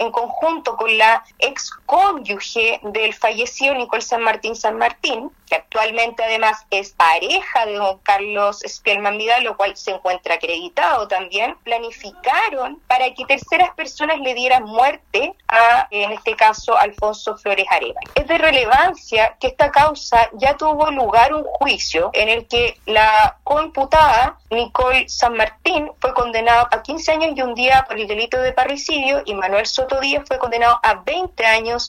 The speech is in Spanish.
en conjunto con la excónyuge del fallecido Nicole San Martín, que actualmente además es pareja de don Carlos Spielman Vidal, lo cual se encuentra acreditado también, planificaron para que terceras personas le dieran muerte a, en este caso, Alfonso Flores Arevalo. Es de relevancia que esta causa ya tuvo lugar un juicio en el que la coimputada Nicole San Martín fue condenada a 15 años y un día por el delito de parricidio y Manuel Soto Díaz fue condenado a 20 años